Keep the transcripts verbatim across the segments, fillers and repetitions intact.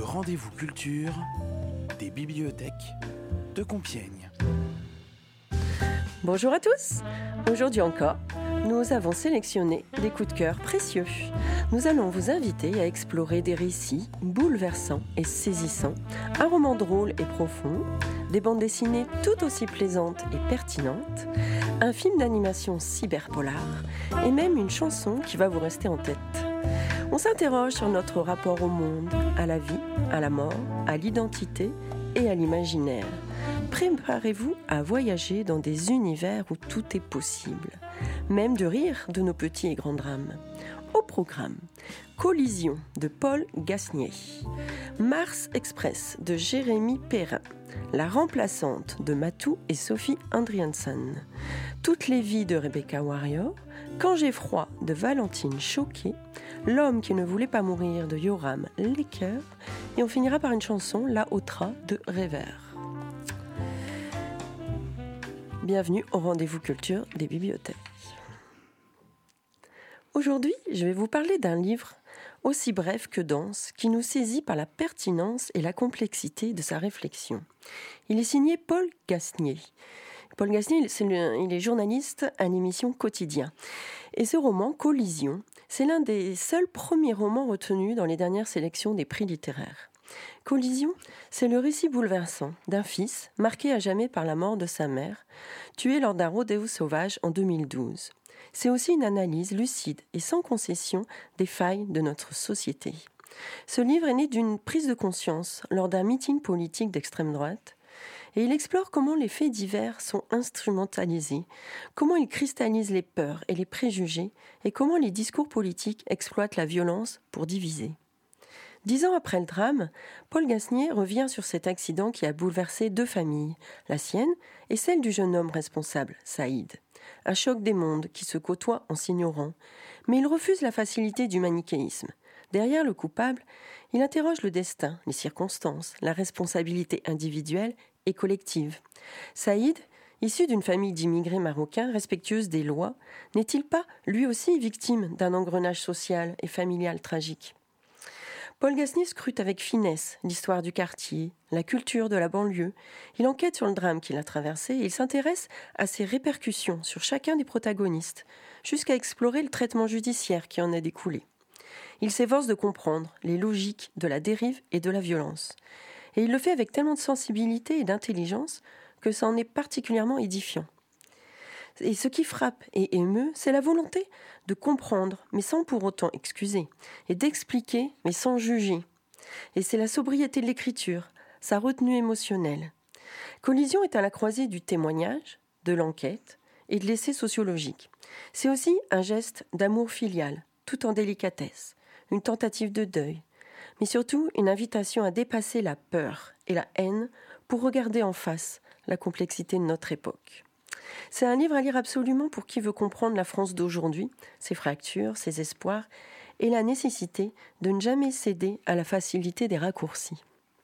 rendez-vous culture des bibliothèques de Compiègne. Bonjour à tous. Aujourd'hui encore, nous avons sélectionné des coups de cœur précieux. Nous allons vous inviter à explorer des récits bouleversants et saisissants, un roman drôle et profond, des bandes dessinées tout aussi plaisantes et pertinentes, un film d'animation cyberpolar et même une chanson qui va vous rester en tête. On s'interroge sur notre rapport au monde, à la vie, à la mort, à l'identité et à l'imaginaire. Préparez-vous à voyager dans des univers où tout est possible, même de rire de nos petits et grands drames. Au programme, Collision de Paul Gasnier, Mars Express de Jérémy Perrin, La remplaçante de Matou et Sophie Andriansson, Toutes les vies de Rebecca Warrior, Quand j'ai froid de Valentine Choquet, L'homme qui ne voulait pas mourir de Yoram Lecker, et on finira par une chanson, La Otra de Rêveur. Bienvenue au rendez-vous culture des bibliothèques. Aujourd'hui, je vais vous parler d'un livre aussi bref que dense, qui nous saisit par la pertinence et la complexité de sa réflexion. Il est signé Paul Gasnier. Paul Gasnier, c'est le, il est journaliste à l'émission Quotidien. Et ce roman, Collision, c'est l'un des seuls premiers romans retenus dans les dernières sélections des prix littéraires. Collision, c'est le récit bouleversant d'un fils marqué à jamais par la mort de sa mère, tué lors d'un rodéo sauvage en deux mille douze. C'est aussi une analyse lucide et sans concession des failles de notre société. Ce livre est né d'une prise de conscience lors d'un meeting politique d'extrême droite, et il explore comment les faits divers sont instrumentalisés, comment ils cristallisent les peurs et les préjugés, et comment les discours politiques exploitent la violence pour diviser. Dix ans après le drame, Paul Gasnier revient sur cet accident qui a bouleversé deux familles, la sienne et celle du jeune homme responsable, Saïd. Un choc des mondes qui se côtoient en s'ignorant, mais il refuse la facilité du manichéisme. Derrière le coupable, il interroge le destin, les circonstances, la responsabilité individuelle et collective. Saïd, issu d'une famille d'immigrés marocains respectueuse des lois, n'est-il pas lui aussi victime d'un engrenage social et familial tragique ? Paul Gasnier scrute avec finesse l'histoire du quartier, la culture de la banlieue. Il enquête sur le drame qu'il a traversé et il s'intéresse à ses répercussions sur chacun des protagonistes, jusqu'à explorer le traitement judiciaire qui en a découlé. Il s'efforce de comprendre les logiques de la dérive et de la violence. Et il le fait avec tellement de sensibilité et d'intelligence que ça en est particulièrement édifiant. Et ce qui frappe et émeut, c'est la volonté de comprendre, mais sans pour autant excuser, et d'expliquer, mais sans juger. Et c'est la sobriété de l'écriture, sa retenue émotionnelle. Collision est à la croisée du témoignage, de l'enquête et de l'essai sociologique. C'est aussi un geste d'amour filial, tout en délicatesse, une tentative de deuil, mais surtout une invitation à dépasser la peur et la haine pour regarder en face la complexité de notre époque. C'est un livre à lire absolument pour qui veut comprendre la France d'aujourd'hui, ses fractures, ses espoirs et la nécessité de ne jamais céder à la facilité des raccourcis.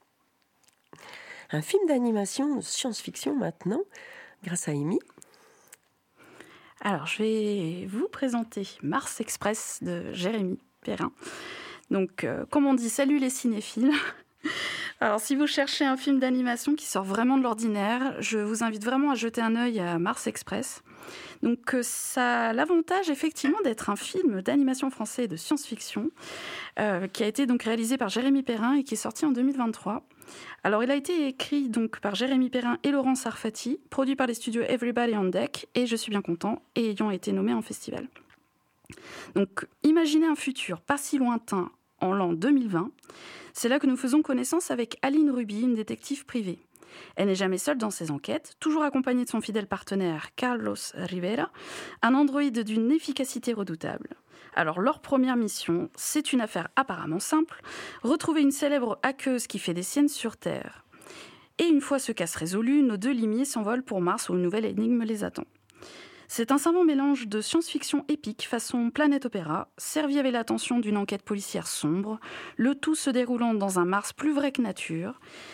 Un film d'animation de science-fiction maintenant, grâce à Amy. Alors, je vais vous présenter Mars Express de Jérémy Perrin. Donc, euh, comme on dit, salut les cinéphiles. Alors, si vous cherchez un film d'animation qui sort vraiment de l'ordinaire, je vous invite vraiment à jeter un œil à Mars Express. Donc, ça a l'avantage effectivement d'être un film d'animation français et de science-fiction euh, qui a été donc réalisé par Jérémy Perrin et qui est sorti en deux mille vingt-trois. Alors, il a été écrit donc par Jérémy Perrin et Laurent Sarfati, produit par les studios Everybody on Deck, et je suis bien content, et ayant été nommé en festival. Donc, imaginez un futur pas si lointain en l'an deux mille vingt. C'est là que nous faisons connaissance avec Aline Ruby, une détective privée. Elle n'est jamais seule dans ses enquêtes, toujours accompagnée de son fidèle partenaire Carlos Rivera, un androïde d'une efficacité redoutable. Alors leur première mission, c'est une affaire apparemment simple, retrouver une célèbre hackeuse qui fait des siennes sur Terre. Et une fois ce casse résolu, nos deux limiers s'envolent pour Mars où une nouvelle énigme les attend. C'est un savant mélange de science-fiction épique façon Planète Opéra, servi avec l'attention d'une enquête policière sombre, le tout se déroulant dans un Mars plus vrai que nature.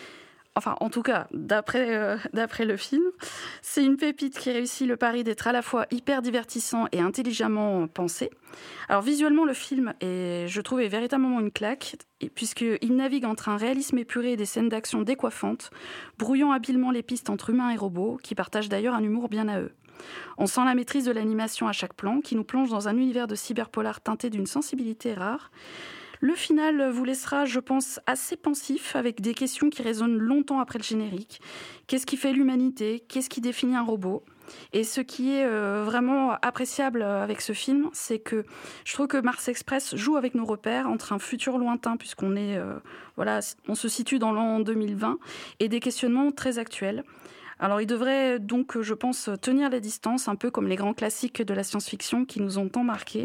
enfin en tout cas d'après, euh, d'après le film, c'est une pépite qui réussit le pari d'être à la fois hyper divertissant et intelligemment pensé. Alors visuellement, le film, est, je trouve, est véritablement une claque, puisqu'il navigue entre un réalisme épuré et des scènes d'action décoiffantes, brouillant habilement les pistes entre humains et robots, qui partagent d'ailleurs un humour bien à eux. On sent la maîtrise de l'animation à chaque plan, qui nous plonge dans un univers de cyberpolar teinté d'une sensibilité rare. Le final vous laissera, je pense, assez pensif, avec des questions qui résonnent longtemps après le générique. Qu'est-ce qui fait l'humanité ? Qu'est-ce qui définit un robot ? Et ce qui est euh, vraiment appréciable avec ce film, c'est que je trouve que Mars Express joue avec nos repères entre un futur lointain, puisqu'on est, euh, voilà, on se situe dans l'an deux mille vingt, et des questionnements très actuels. Alors, il devrait donc, je pense, tenir les distances, un peu comme les grands classiques de la science-fiction qui nous ont tant marqués.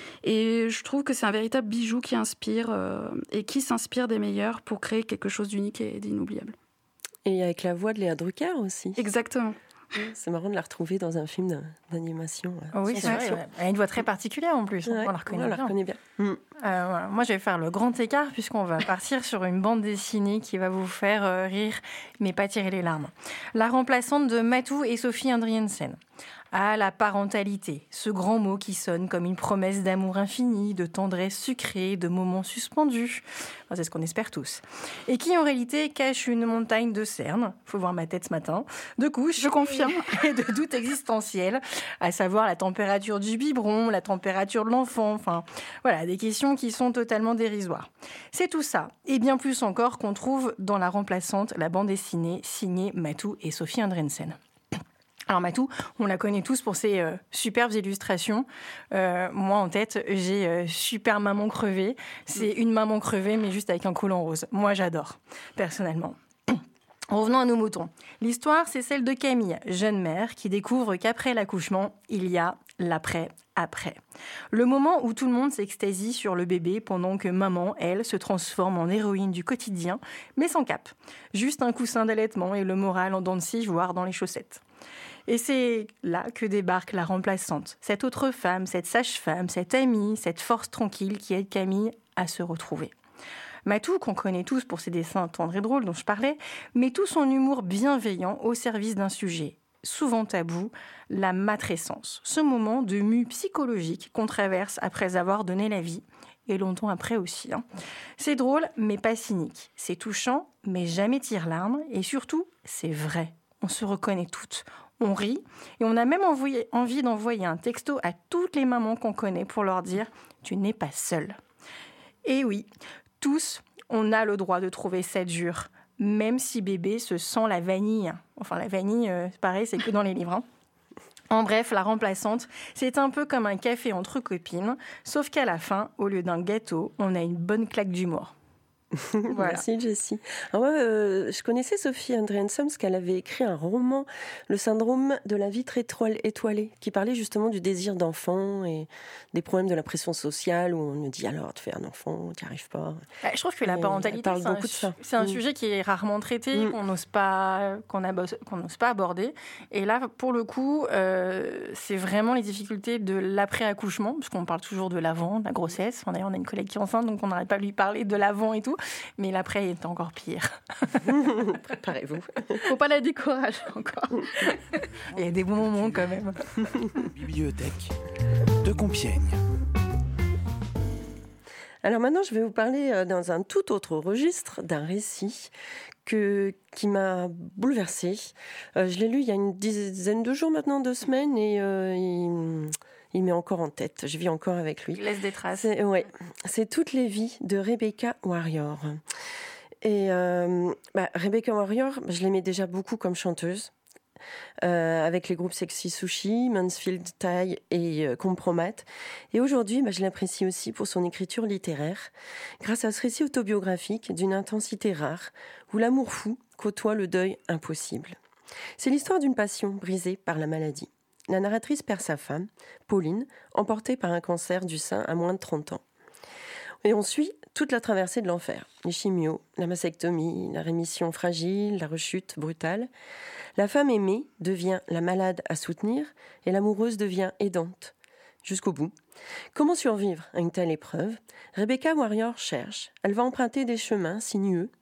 Et je trouve que c'est un véritable bijou qui inspire euh, et qui s'inspire des meilleurs pour créer quelque chose d'unique et d'inoubliable. Et avec la voix de Léa Drucker aussi. Exactement. C'est marrant de la retrouver dans un film d'animation. Oh oui, c'est vrai. Ouais. Elle a une voix très particulière en plus. Ouais, on la reconnaît on bien. La reconnaît bien. Mm. Euh, voilà. Moi, je vais faire le grand écart puisqu'on va partir sur une bande dessinée qui va vous faire euh, rire, mais pas tirer les larmes. La remplaçante de Matou et Sophie Andriensen. Ah, la parentalité, ce grand mot qui sonne comme une promesse d'amour infini, de tendresse sucrée, de moments suspendus. Enfin, c'est ce qu'on espère tous. Et qui, en réalité, cache une montagne de cernes, faut voir ma tête ce matin, de couches. Je confirme. Et de doutes existentiels, à savoir la température du biberon, la température de l'enfant, enfin, voilà, des questions qui sont totalement dérisoires. C'est tout ça, et bien plus encore, qu'on trouve dans La Remplaçante, la bande dessinée signée Matou et Sophie Andriensen. Alors Matou, on la connaît tous pour ses euh, superbes illustrations. Euh, moi, en tête, j'ai euh, Super Maman Crevée. C'est une maman crevée, mais juste avec un collant rose. Moi, j'adore, personnellement. Revenons à nos moutons. L'histoire, c'est celle de Camille, jeune mère, qui découvre qu'après l'accouchement, il y a l'après-après. Le moment où tout le monde s'extasie sur le bébé pendant que maman, elle, se transforme en héroïne du quotidien, mais sans cape. Juste un coussin d'allaitement et le moral en dents de scie, voire dans les chaussettes. Et c'est là que débarque la remplaçante, cette autre femme, cette sage-femme, cette amie, cette force tranquille qui aide Camille à se retrouver. Matou, qu'on connaît tous pour ses dessins tendres et drôles dont je parlais, met tout son humour bienveillant au service d'un sujet souvent tabou, la matrescence. Ce moment de mue psychologique qu'on traverse après avoir donné la vie, et longtemps après aussi. Hein. C'est drôle, mais pas cynique. C'est touchant, mais jamais tire-larme, et surtout, c'est vrai. On se reconnaît toutes. On rit, et on a même envoyé, envie d'envoyer un texto à toutes les mamans qu'on connaît pour leur dire « tu n'es pas seule ». Et oui, tous, on a le droit de trouver ça dur, même si bébé se sent la vanille. Enfin, la vanille, euh, c'est pareil, c'est que dans les livres. Hein. En bref, la remplaçante, c'est un peu comme un café entre copines, sauf qu'à la fin, au lieu d'un gâteau, on a une bonne claque d'humour. Voilà. Merci Jessie. Alors moi, euh, je connaissais Sophie Andriensen parce qu'elle avait écrit un roman, Le syndrome de la vitre étoilée, qui parlait justement du désir d'enfant et des problèmes de la pression sociale où on nous dit alors tu fais un enfant, tu n'y arrives pas. Bah, je trouve que la parentalité, c'est un, su- c'est un mmh. sujet qui est rarement traité, mmh. qu'on n'ose pas, qu'on abo- qu'on n'ose pas aborder. Et là, pour le coup, euh, c'est vraiment les difficultés de l'après-accouchement, parce qu'on parle toujours de l'avant, de la grossesse. Enfin, d'ailleurs, on a une collègue qui est enceinte, donc on n'arrête pas de lui parler de l'avant et tout. Mais l'après est encore pire. Préparez-vous. Faut pas la décourager encore. Il y a des bons moments quand même. Bibliothèque de Compiègne. Alors maintenant, je vais vous parler dans un tout autre registre d'un récit que, qui m'a bouleversée. Euh, je l'ai lu il y a une dizaine de jours maintenant, deux semaines, et euh, il... Il m'est encore en tête, je vis encore avec lui. Il laisse des traces. C'est, ouais, c'est Toutes les vies de Rebecca Warrior. Et euh, bah, Rebecca Warrior, je l'aimais déjà beaucoup comme chanteuse, euh, avec les groupes Sexy Sushi, Mansfield Thai et euh, Compromat. Et aujourd'hui, bah, je l'apprécie aussi pour son écriture littéraire, grâce à ce récit autobiographique d'une intensité rare, où l'amour fou côtoie le deuil impossible. C'est l'histoire d'une passion brisée par la maladie. La narratrice perd sa femme, Pauline, emportée par un cancer du sein à moins de trente ans. Et on suit toute la traversée de l'enfer. Les chimios, la mastectomie, la rémission fragile, la rechute brutale. La femme aimée devient la malade à soutenir et l'amoureuse devient aidante. Jusqu'au bout. Comment survivre à une telle épreuve ? Rebecca Warrior cherche. Elle va emprunter des chemins sinueux,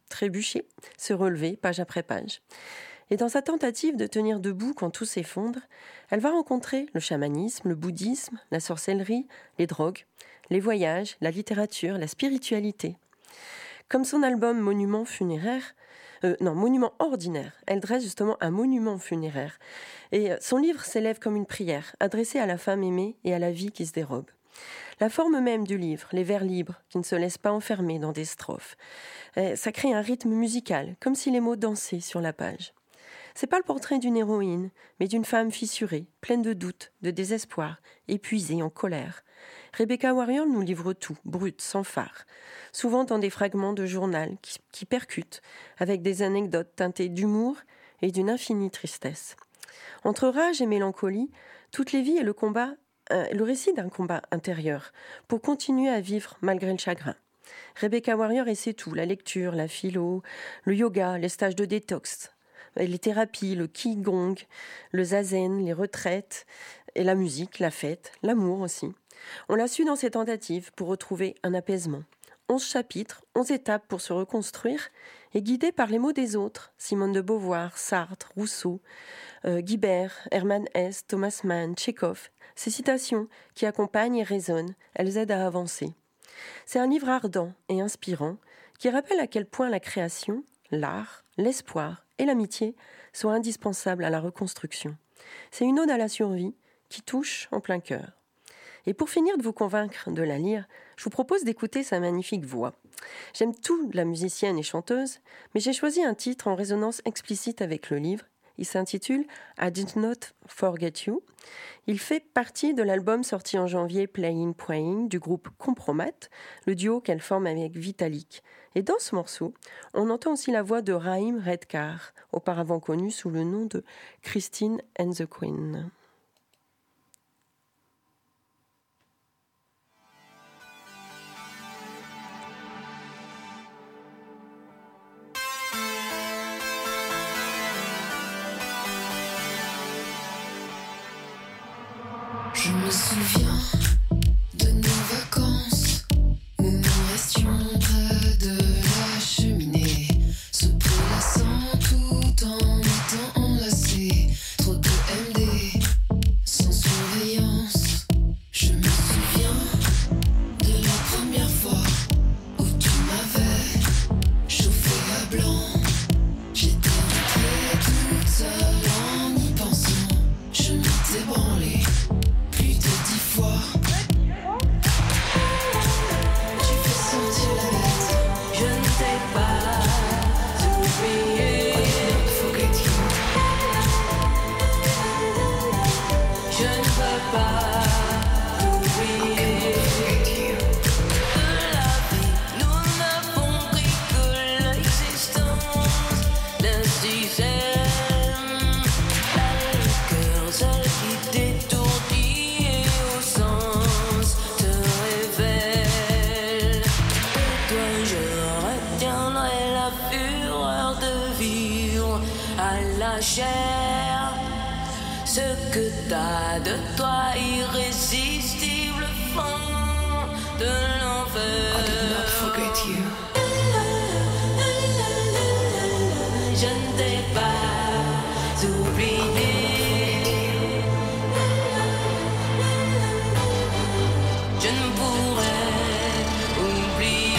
trébucher, se relever page après page. Et dans sa tentative de tenir debout quand tout s'effondre, elle va rencontrer le chamanisme, le bouddhisme, la sorcellerie, les drogues, les voyages, la littérature, la spiritualité. Comme son album Monument funéraire, euh, non, Monument ordinaire, elle dresse justement un monument funéraire. Et son livre s'élève comme une prière, adressée à la femme aimée et à la vie qui se dérobe. La forme même du livre, les vers libres, qui ne se laissent pas enfermer dans des strophes, ça crée un rythme musical, comme si les mots dansaient sur la page. C'est pas le portrait d'une héroïne, mais d'une femme fissurée, pleine de doutes, de désespoir, épuisée, en colère. Rebecca Warrior nous livre tout, brut, sans phare, souvent dans des fragments de journal qui, qui percutent, avec des anecdotes teintées d'humour et d'une infinie tristesse. Entre rage et mélancolie, toutes les vies et le combat, euh, le récit d'un combat intérieur, pour continuer à vivre malgré le chagrin. Rebecca Warrior essaie tout, la lecture, la philo, le yoga, les stages de détox, les thérapies, le qigong, le zazen, les retraites, et la musique, la fête, l'amour aussi. On l'a su dans ses tentatives pour retrouver un apaisement. Onze chapitres, onze étapes pour se reconstruire et guidée par les mots des autres. Simone de Beauvoir, Sartre, Rousseau, euh, Guibert, Hermann Hesse, Thomas Mann, Tchekhov. Ces citations qui accompagnent et résonnent, elles aident à avancer. C'est un livre ardent et inspirant qui rappelle à quel point la création, l'art, l'espoir et l'amitié sont indispensables à la reconstruction. C'est une ode à la survie qui touche en plein cœur. Et pour finir de vous convaincre de la lire, je vous propose d'écouter sa magnifique voix. J'aime tout de la musicienne et chanteuse, mais j'ai choisi un titre en résonance explicite avec le livre. Il s'intitule « I Did Not Forget You ». Il fait partie de l'album sorti en janvier Playing Praying du groupe Compromat, le duo qu'elle forme avec Vitalik. Et dans ce morceau, on entend aussi la voix de Raïm Redcar, auparavant connue sous le nom de Christine and the Queen. Je me souviens de nos vacances où nous restions près de la cheminée, se prélassant tout en étant enlacés. Trop de M D sans surveillance. Je me souviens de la première fois où tu m'avais chauffé à blanc. J'étais rentrée toute seule en y pensant. Je m'étais branlée plus de dix fois. Tu fais sortir la bête. Je ne t'ai pas oublié. Forget you. Je ne peux pas t'oublier. De la vie, nous n'avons pris que l'existence d'un système. Le cœur, celle qui t'étourdit au sens te révèle. Et toi je retiendrai la fureur de vivre à la chair. Ce que t'as de toi irrésistible fond de l'enfer. I did not forget you. Je ne t'ai pas oublié. Je ne pourrais oublier.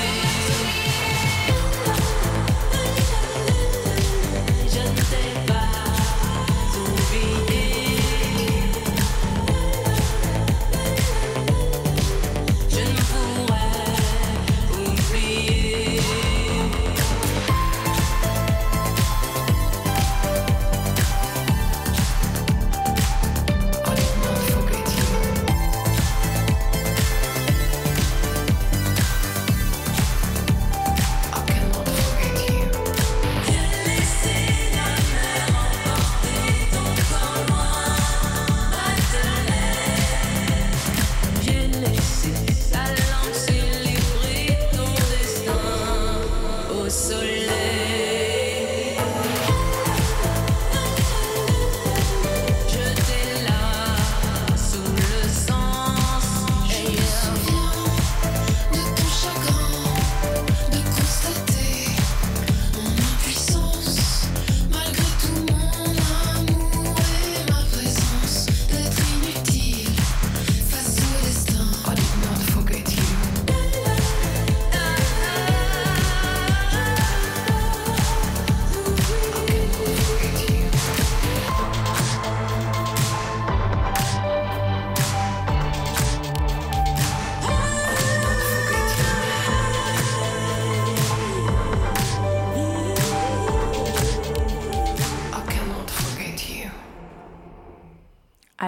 Je ne t'ai pas oublié. Je ne pourrais oublier. I did not forget you.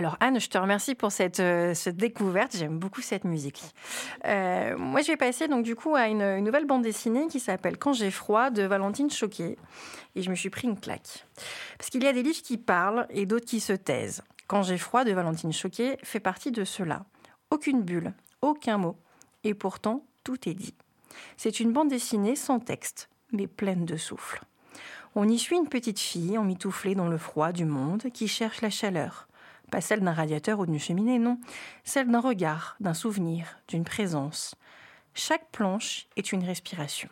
Alors Anne, je te remercie pour cette, euh, cette découverte. J'aime beaucoup cette musique. Euh, moi, je vais passer donc du coup à une, une nouvelle bande dessinée qui s'appelle Quand j'ai froid de Valentine Choquet. Et je me suis pris une claque. Parce qu'il y a des livres qui parlent et d'autres qui se taisent. Quand j'ai froid de Valentine Choquet fait partie de ceux-là. Aucune bulle, aucun mot. Et pourtant, tout est dit. C'est une bande dessinée sans texte, mais pleine de souffle. On y suit une petite fille emmitouflée dans le froid du monde qui cherche la chaleur. Pas celle d'un radiateur ou d'une cheminée, non. Celle d'un regard, d'un souvenir, d'une présence. Chaque planche est une respiration.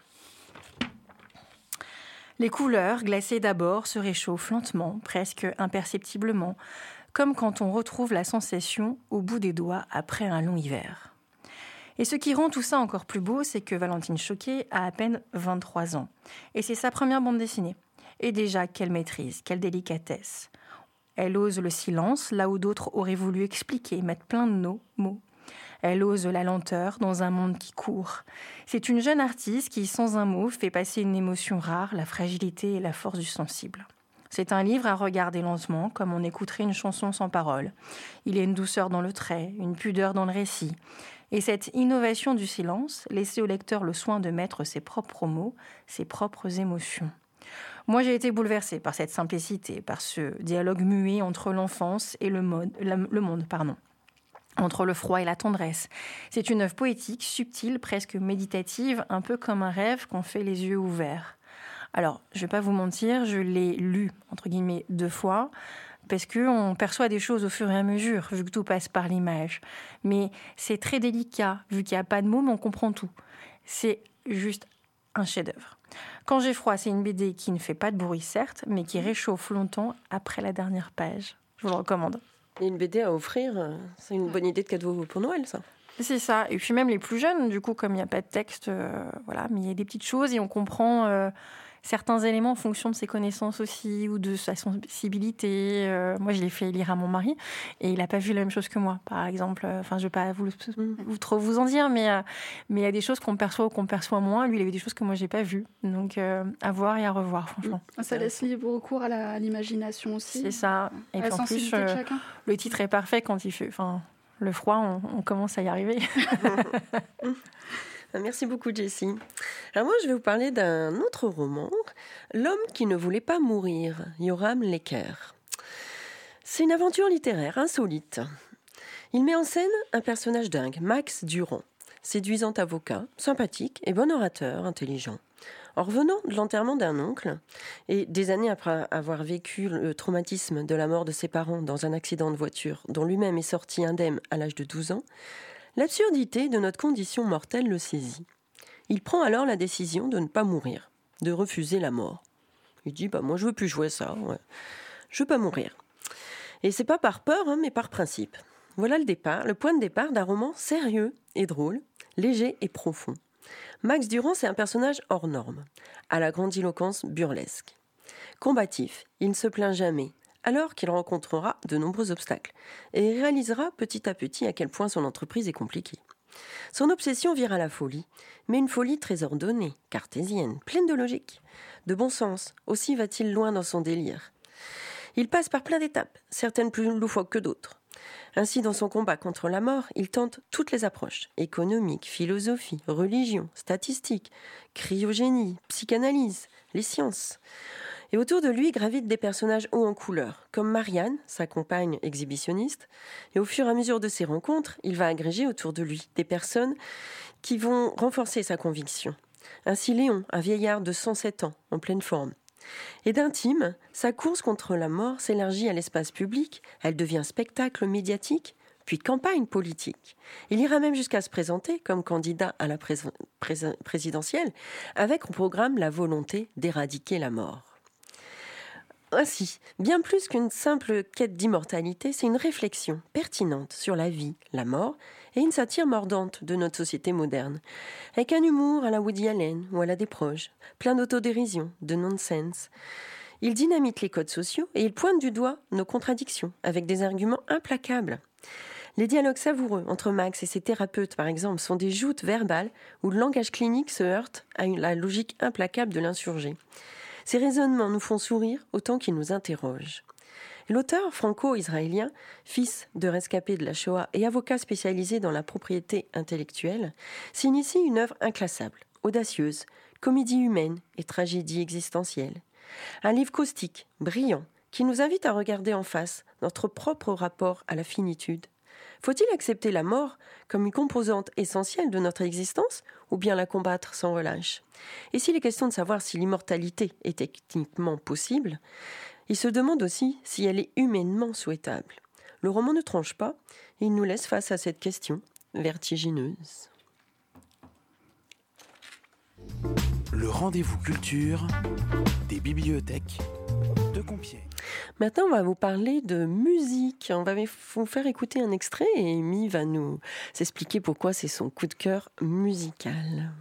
Les couleurs, glacées d'abord, se réchauffent lentement, presque imperceptiblement, comme quand on retrouve la sensation au bout des doigts après un long hiver. Et ce qui rend tout ça encore plus beau, c'est que Valentine Choquet a à peine vingt-trois ans. Et c'est sa première bande dessinée. Et déjà, quelle maîtrise, quelle délicatesse. Elle ose le silence, là où d'autres auraient voulu expliquer, mettre plein de no- mots. Elle ose la lenteur dans un monde qui court. C'est une jeune artiste qui, sans un mot, fait passer une émotion rare, la fragilité et la force du sensible. C'est un livre à regarder lentement, comme on écouterait une chanson sans parole. Il y a une douceur dans le trait, une pudeur dans le récit. Et cette innovation du silence, laisser au lecteur le soin de mettre ses propres mots, ses propres émotions. Moi, j'ai été bouleversée par cette simplicité, par ce dialogue muet entre l'enfance et le, mode, la, le monde, pardon, entre le froid et la tendresse. C'est une œuvre poétique, subtile, presque méditative, un peu comme un rêve qu'on fait les yeux ouverts. Alors, je ne vais pas vous mentir, je l'ai lu, entre guillemets, deux fois, parce qu'on perçoit des choses au fur et à mesure, vu que tout passe par l'image. Mais c'est très délicat, vu qu'il n'y a pas de mots, mais on comprend tout. C'est juste un chef-d'œuvre. Quand j'ai froid, c'est une B D qui ne fait pas de bruit, certes, mais qui réchauffe longtemps après la dernière page. Je vous le recommande. Et une B D à offrir, c'est une bonne idée de cadeau pour Noël, ça. C'est ça. Et puis même les plus jeunes, du coup, comme il n'y a pas de texte, euh, voilà, mais il y a des petites choses et on comprend euh, certains éléments en fonction de ses connaissances aussi ou de sa sensibilité. Euh, moi, je l'ai fait lire à mon mari et il n'a pas vu la même chose que moi, par exemple. Enfin, je ne vais pas vous, vous, trop vous en dire, mais euh, mais il y a des choses qu'on perçoit ou qu'on perçoit moins. Lui, il avait des choses que moi, je n'ai pas vues. Donc, euh, à voir et à revoir, franchement. Ça laisse libre cours à, la, à l'imagination aussi. C'est ça. Et à puis la en plus, euh, le titre est parfait quand il fait... Enfin, le froid, on, on commence à y arriver. Merci beaucoup, Jessie. Alors moi, je vais vous parler d'un autre roman, L'homme qui ne voulait pas mourir, Yoram Lecker. C'est une aventure littéraire insolite. Il met en scène un personnage dingue, Max Durand, séduisant avocat, sympathique et bon orateur, intelligent. En revenant de l'enterrement d'un oncle, et des années après avoir vécu le traumatisme de la mort de ses parents dans un accident de voiture, dont lui-même est sorti indemne à l'âge de douze ans, l'absurdité de notre condition mortelle le saisit. Il prend alors la décision de ne pas mourir, de refuser la mort. Il dit bah, « moi je veux plus jouer ça, ouais. Je veux pas mourir ». Et c'est pas par peur, hein, mais par principe. Voilà le départ, le point de départ d'un roman sérieux et drôle, léger et profond. Max Durand, c'est un personnage hors norme, à la grandiloquence burlesque. Combatif, il ne se plaint jamais, alors qu'il rencontrera de nombreux obstacles, et réalisera petit à petit à quel point son entreprise est compliquée. Son obsession vire à la folie, mais une folie très ordonnée, cartésienne, pleine de logique, de bon sens. Aussi va-t-il loin dans son délire. Il passe par plein d'étapes, certaines plus loufoques que d'autres. Ainsi, dans son combat contre la mort, il tente toutes les approches, économique, philosophie, religion, statistique, cryogénie, psychanalyse, les sciences. Et autour de lui gravitent des personnages hauts en couleur, comme Marianne, sa compagne exhibitionniste. Et au fur et à mesure de ses rencontres, il va agréger autour de lui des personnes qui vont renforcer sa conviction. Ainsi Léon, un vieillard de cent sept ans, en pleine forme. Et d'intime, sa course contre la mort s'élargit à l'espace public, elle devient spectacle médiatique, puis campagne politique. Il ira même jusqu'à se présenter comme candidat à la prés- prés- présidentielle, avec au programme la volonté d'éradiquer la mort. Ainsi, bien plus qu'une simple quête d'immortalité, c'est une réflexion pertinente sur la vie, la mort et une satire mordante de notre société moderne, avec un humour à la Woody Allen ou à la Desproges, plein d'autodérision, de nonsense. Il dynamite les codes sociaux et il pointe du doigt nos contradictions avec des arguments implacables. Les dialogues savoureux entre Max et ses thérapeutes, par exemple, sont des joutes verbales où le langage clinique se heurte à la logique implacable de l'insurgé. Ces raisonnements nous font sourire autant qu'ils nous interrogent. L'auteur franco-israélien, fils de rescapé de la Shoah et avocat spécialisé dans la propriété intellectuelle, signe ici une œuvre inclassable, audacieuse, comédie humaine et tragédie existentielle. Un livre caustique, brillant, qui nous invite à regarder en face notre propre rapport à la finitude. Faut-il accepter la mort comme une composante essentielle de notre existence ou bien la combattre sans relâche ? Et s'il est question de savoir si l'immortalité est techniquement possible, il se demande aussi si elle est humainement souhaitable. Le roman ne tranche pas, il nous laisse face à cette question vertigineuse. Le rendez-vous culture des bibliothèques de Compiègne. Maintenant, on va vous parler de musique. On va vous faire écouter un extrait et Amy va nous expliquer pourquoi c'est son coup de cœur musical.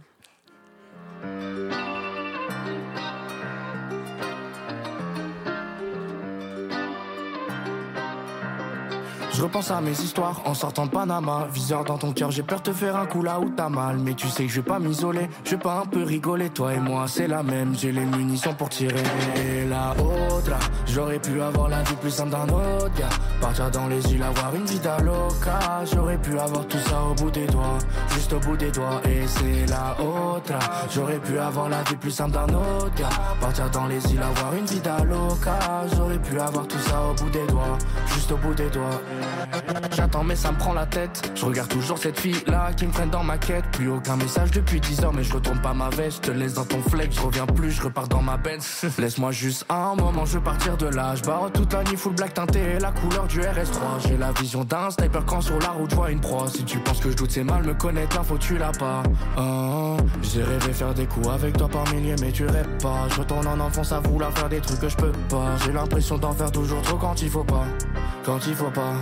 Je repense à mes histoires en sortant de Panama. Viseur dans ton cœur, j'ai peur de te faire un coup là où t'as mal. Mais tu sais que je vais pas m'isoler, je vais pas un peu rigoler. Toi et moi c'est la même, j'ai les munitions pour tirer. Et la autre, j'aurais pu avoir la vie plus simple d'un autre gars. Partir dans les îles, avoir une vida loca. J'aurais pu avoir tout ça au bout des doigts, juste au bout des doigts. Et c'est la autre, j'aurais pu avoir la vie plus simple d'un autre gars. Partir dans les îles, avoir une vida loca. J'aurais pu avoir tout ça au bout des doigts, juste au bout des doigts. J'attends mais ça me prend la tête. Je regarde toujours cette fille là qui me freine dans ma quête. Plus aucun message depuis dix heures mais je retourne pas ma veste. Je te laisse dans ton flex, je reviens plus, je repars dans ma Benz. Laisse-moi juste un moment, je veux partir de là. Je barre toute la nuit full black teinté, la couleur du R S trois. J'ai la vision d'un sniper quand sur la route je vois une proie. Si tu penses que je doute c'est mal me connaître, l'info tu l'as pas. Oh, j'ai rêvé faire des coups avec toi par milliers mais tu rêves pas. Je retourne en enfance à vouloir faire des trucs que je peux pas. J'ai l'impression d'en faire toujours trop quand il faut pas, quand il faut pas.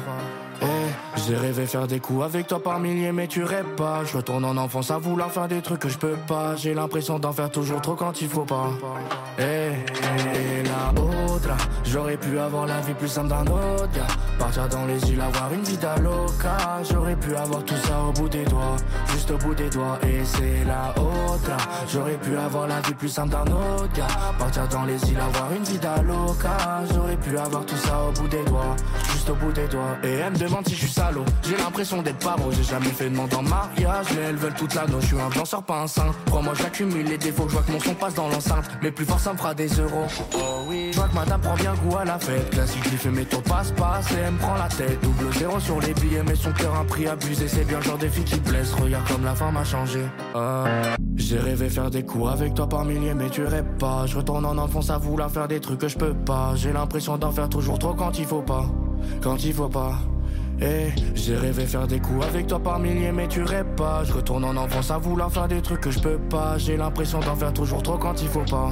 Hey, j'ai rêvé faire des coups avec toi par milliers mais tu rêves pas. Je retourne en enfance à vouloir faire des trucs que je peux pas. J'ai l'impression d'en faire toujours trop quand il faut pas. Hey, et la autre, j'aurais pu avoir la vie plus simple d'un autre gars. Partir dans les îles, avoir une vida loca. J'aurais pu avoir tout ça au bout des doigts, juste au bout des doigts. Et c'est la autre, j'aurais pu avoir la vie plus simple d'un autre gars. Partir dans les îles, avoir une vida loca. J'aurais pu avoir tout ça au bout des doigts, juste au bout des doigts. Et elle me demande si je suis salaud, j'ai l'impression d'être pas beau. J'ai jamais fait de demande en mariage, mais elles veulent toute l'anneau. Je suis un danseur pas un saint. Crois-moi j'accumule les défauts, je vois que mon son passe dans l'enceinte. Mais plus fort ça me fera des euros. Oh oui, je vois que madame prend bien goût à la fête. Classique, lui fait mes tours passe-passe et elle me prend la tête. Double zéro sur les billets mais son cœur un prix abusé. C'est bien le genre de fille qui blesse, regarde comme la femme a changé. euh, J'ai rêvé faire des coups avec toi par milliers mais tu rêves pas. Je retourne en enfance à vouloir faire des trucs que je peux pas. J'ai l'impression d'en faire toujours trop quand il faut pas, quand il faut pas. Hey, j'ai rêvé faire des coups avec toi par milliers mais tu rêves pas. Je retourne en enfance à vouloir faire des trucs que je peux pas. J'ai l'impression d'en faire toujours trop quand il faut pas.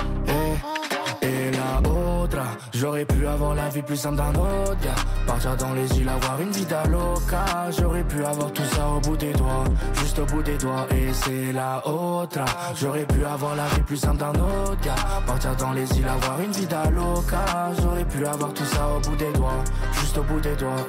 Hey, et la autre, j'aurais pu avoir la vie plus simple d'un autre gars. Partir dans les îles, avoir une vida loca. J'aurais pu avoir tout ça au bout des doigts, juste au bout des doigts. Et c'est la autre, j'aurais pu avoir la vie plus simple d'un autre gars. Partir dans les îles, avoir une vida loca. J'aurais pu avoir tout ça au bout des doigts, juste au bout des doigts.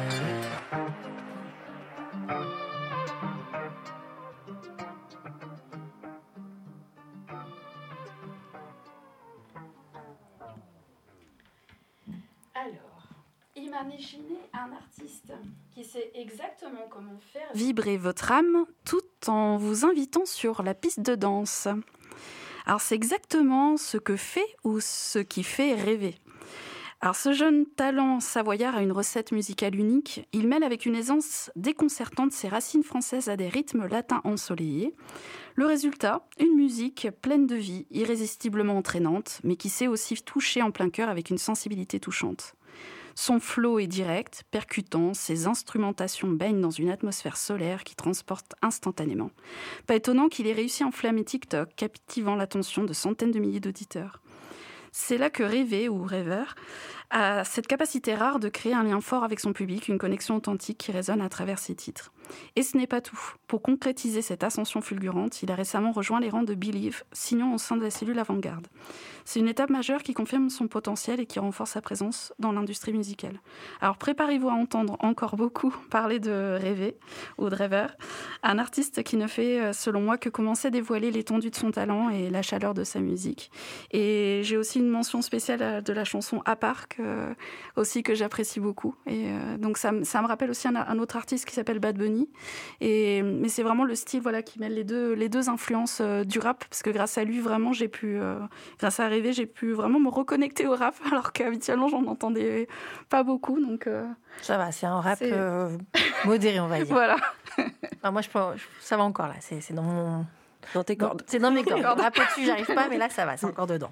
Alors, imaginez un artiste qui sait exactement comment faire vibrer votre âme tout en vous invitant sur la piste de danse. Alors, c'est exactement ce que fait ou ce qui fait rêver. Alors, ce jeune talent savoyard a une recette musicale unique. Il mêle avec une aisance déconcertante ses racines françaises à des rythmes latins ensoleillés. Le résultat, une musique pleine de vie, irrésistiblement entraînante, mais qui sait aussi toucher en plein cœur avec une sensibilité touchante. Son flow est direct, percutant, ses instrumentations baignent dans une atmosphère solaire qui transporte instantanément. Pas étonnant qu'il ait réussi à enflammer TikTok, captivant l'attention de centaines de milliers d'auditeurs. C'est là que Rêver, ou Rêveur, a cette capacité rare de créer un lien fort avec son public, une connexion authentique qui résonne à travers ses titres. Et ce n'est pas tout. Pour concrétiser cette ascension fulgurante, il a récemment rejoint les rangs de Believe, signant au sein de la cellule Avant-Garde. C'est une étape majeure qui confirme son potentiel et qui renforce sa présence dans l'industrie musicale. Alors préparez-vous à entendre encore beaucoup parler de Rêver ou de Rêveur. Un artiste qui ne fait, selon moi, que commencer à dévoiler l'étendue de son talent et la chaleur de sa musique. Et j'ai aussi une mention spéciale de la chanson À part, que, aussi que j'apprécie beaucoup. Et euh, donc ça, ça me rappelle aussi un, un autre artiste qui s'appelle Bad Bunny. Et, mais c'est vraiment le style voilà, qui mêle les deux, les deux influences euh, du rap, parce que grâce à lui, vraiment, j'ai pu, euh, grâce à Rêver, j'ai pu vraiment me reconnecter au rap, alors qu'habituellement, j'en entendais pas beaucoup. Donc, euh, ça va, c'est un rap c'est... Euh, modéré, on va dire. Voilà. Enfin, moi, je peux, ça va encore, là. C'est, c'est dans mon... Dans tes cordes. C'est dans mes cordes. Rap au-dessus, j'arrive pas, mais là, ça va, c'est encore dedans.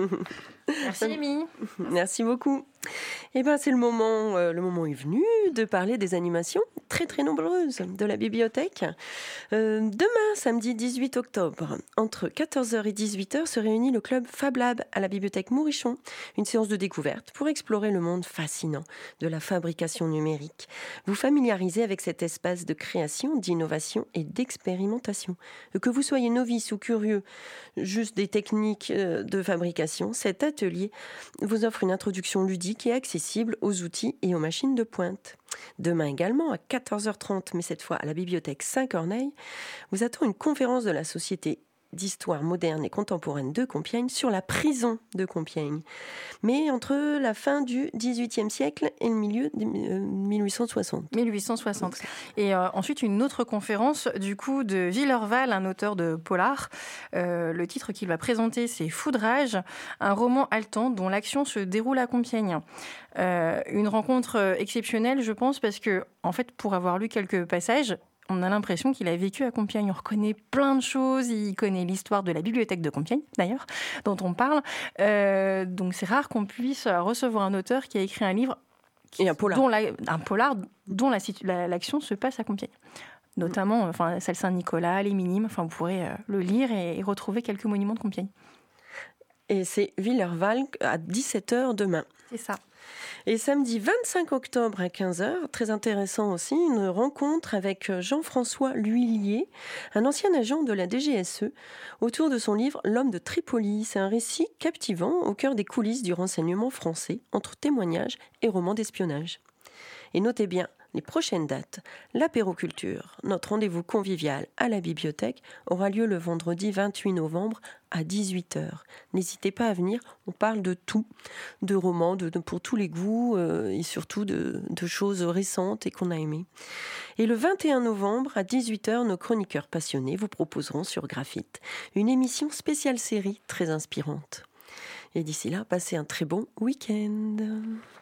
Merci, Amy. Merci beaucoup. Eh ben, c'est le moment, euh, le moment est venu de parler des animations très très nombreuses de la bibliothèque. Euh, demain, samedi dix-huit octobre, entre quatorze heures et dix-huit heures, se réunit le club Fab Lab à la bibliothèque Mourichon. Une séance de découverte pour explorer le monde fascinant de la fabrication numérique. Vous familiariser avec cet espace de création, d'innovation et d'expérimentation. Que vous soyez novice ou curieux, juste des techniques de fabrication, cet atelier vous offre une introduction ludique et accessible aux outils et aux machines de pointe. Demain également, à quatorze heures trente, mais cette fois à la bibliothèque Saint-Corneille, vous attend une conférence de la Société d'histoire moderne et contemporaine de Compiègne sur la prison de Compiègne. Mais entre la fin du dix-huitième siècle et le milieu de mille huit cent soixante. mille huit cent soixante. Et euh, ensuite, une autre conférence du coup de Villerval, un auteur de polar. Euh, le titre qu'il va présenter, c'est Foudrage, un roman haletant dont l'action se déroule à Compiègne. Euh, une rencontre exceptionnelle, je pense, parce que, en fait, pour avoir lu quelques passages, on a l'impression qu'il a vécu à Compiègne. On reconnaît plein de choses. Il connaît l'histoire de la bibliothèque de Compiègne, d'ailleurs, dont on parle. Euh, donc, c'est rare qu'on puisse recevoir un auteur qui a écrit un livre qui, Et un polar. Dont la, un polar dont la, la, l'action se passe à Compiègne. Notamment, enfin, celle Saint-Nicolas, les Minimes. Enfin, vous pourrez euh, le lire et, et retrouver quelques monuments de Compiègne. Et c'est Villerval à dix-sept heures demain. C'est ça. Et samedi vingt-cinq octobre à quinze heures, très intéressant aussi, une rencontre avec Jean-François L'Huillier, un ancien agent de la D G S E, autour de son livre « L'homme de Tripoli ». C'est un récit captivant au cœur des coulisses du renseignement français, entre témoignages et romans d'espionnage. Et notez bien les prochaines dates. L'apéroculture, notre rendez-vous convivial à la bibliothèque, aura lieu le vendredi vingt-huit novembre à dix-huit heures. N'hésitez pas à venir, on parle de tout, de romans, de, de, pour tous les goûts euh, et surtout de, de choses récentes et qu'on a aimées. Et le vingt et un novembre à dix-huit heures, nos chroniqueurs passionnés vous proposeront sur Graphite une émission spéciale série très inspirante. Et d'ici là, passez un très bon week-end.